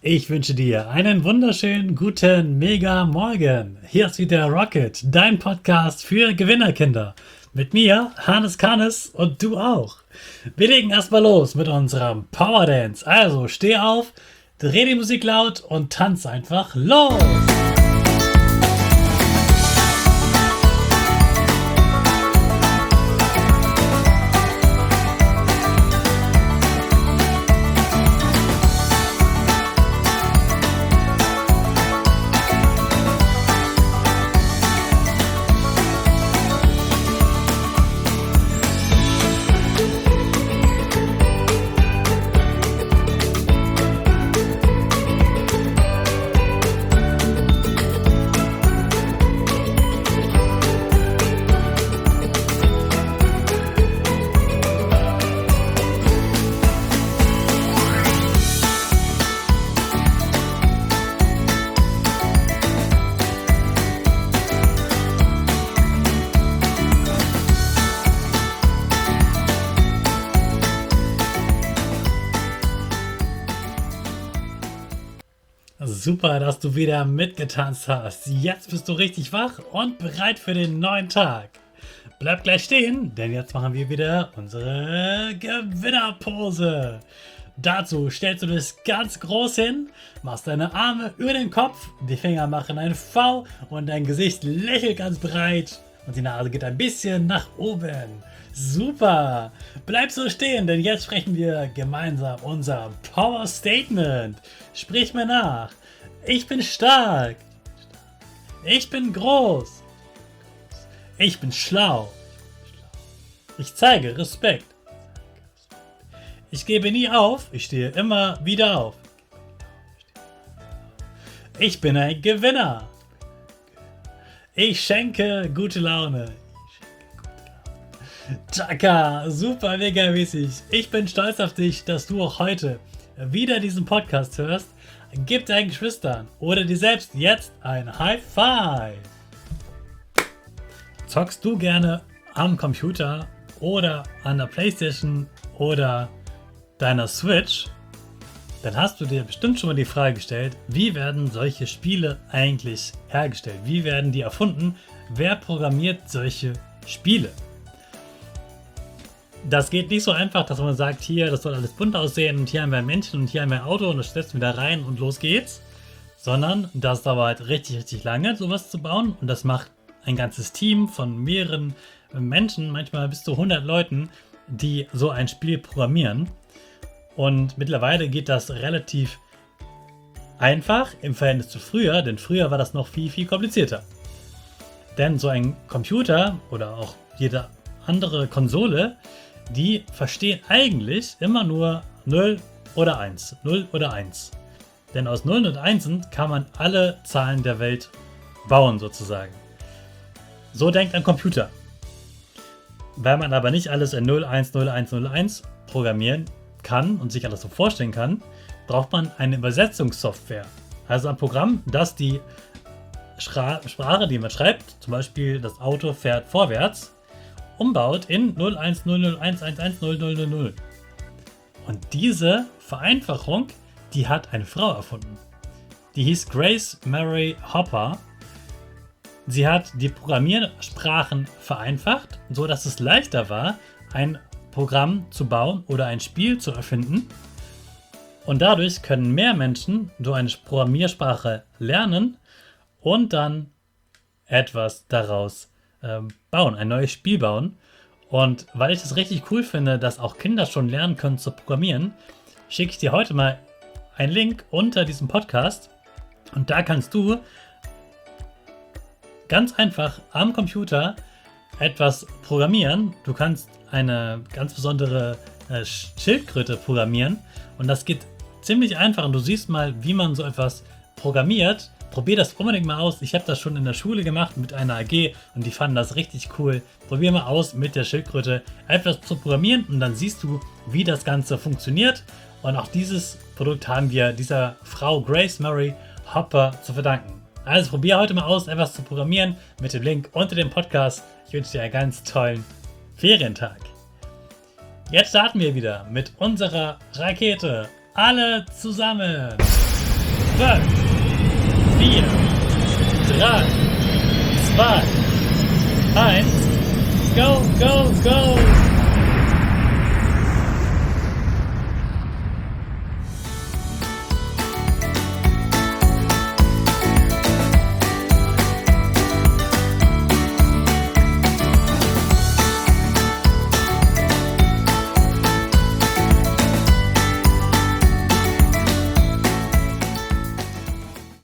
Ich wünsche dir einen wunderschönen guten Mega Morgen. Hier ist wieder Rocket, dein Podcast für Gewinnerkinder. Mit mir, Hannes Kannes und du auch. Wir legen erstmal los mit unserem Power Dance. Also steh auf, dreh die Musik laut und tanz einfach los. Super, dass du wieder mitgetanzt hast. Jetzt bist du richtig wach und bereit für den neuen Tag. Bleib gleich stehen, denn jetzt machen wir wieder unsere Gewinnerpose. Dazu stellst du dich ganz groß hin, machst deine Arme über den Kopf, die Finger machen ein V und dein Gesicht lächelt ganz breit und die Nase geht ein bisschen nach oben. Super! Bleib so stehen, denn jetzt sprechen wir gemeinsam unser Power Statement. Sprich mir nach. Ich bin stark. Ich bin groß. Ich bin schlau. Ich zeige Respekt. Ich gebe nie auf. Ich stehe immer wieder auf. Ich bin ein Gewinner. Ich schenke gute Laune. Chaka, super mega mäßig. Ich bin stolz auf dich, dass du auch heute wieder diesen Podcast hörst. Gib deinen Geschwistern oder dir selbst jetzt ein High Five. Zockst du gerne am Computer oder an der Playstation oder deiner Switch? Dann hast du dir bestimmt schon mal die Frage gestellt, wie werden solche Spiele eigentlich hergestellt? Wie werden die erfunden? Wer programmiert solche Spiele? Das geht nicht so einfach, dass man sagt, hier, das soll alles bunt aussehen und hier haben wir ein Männchen und hier haben wir ein Auto und das setzen wir da rein und los geht's. Sondern das dauert richtig lange, sowas zu bauen und das macht ein ganzes Team von mehreren Menschen, manchmal bis zu 100 Leuten, die so ein Spiel programmieren. Und mittlerweile geht das relativ einfach im Verhältnis zu früher, denn früher war das noch viel komplizierter. Denn so ein Computer oder auch jede andere Konsole, die verstehen eigentlich immer nur 0 oder 1. 0 oder 1. Denn aus 0 und 1 kann man alle Zahlen der Welt bauen sozusagen. So denkt ein Computer. Weil man aber nicht alles in 0, 1, 0, 1, 0, 1 programmieren kann und sich alles so vorstellen kann, braucht man eine Übersetzungssoftware. Also ein Programm, das die Sprache, die man schreibt, zum Beispiel das Auto fährt vorwärts, umbaut in 010011110000. Und diese Vereinfachung, die hat eine Frau erfunden. Die hieß Grace Mary Hopper. Sie hat die Programmiersprachen vereinfacht, so dass es leichter war, ein Programm zu bauen oder ein Spiel zu erfinden. Und dadurch können mehr Menschen so eine Programmiersprache lernen und dann etwas daraus bauen, ein neues Spiel bauen. Und weil ich das richtig cool finde, dass auch Kinder schon lernen können zu programmieren, schicke ich dir heute mal einen Link unter diesem Podcast und da kannst du ganz einfach am Computer etwas programmieren. Du kannst eine ganz besondere Schildkröte programmieren und das geht ziemlich einfach und du siehst mal, wie man so etwas programmiert. Probier das unbedingt mal aus. Ich habe das schon in der Schule gemacht mit einer AG und die fanden das richtig cool. Probier mal aus, mit der Schildkröte etwas zu programmieren und dann siehst du, wie das Ganze funktioniert. Und auch dieses Produkt haben wir dieser Frau Grace Mary Hopper zu verdanken. Also probier heute mal aus, etwas zu programmieren mit dem Link unter dem Podcast. Ich wünsche dir einen ganz tollen Ferientag. Jetzt starten wir wieder mit unserer Rakete. Alle zusammen. 4, 3, 2, 1, go, go, go!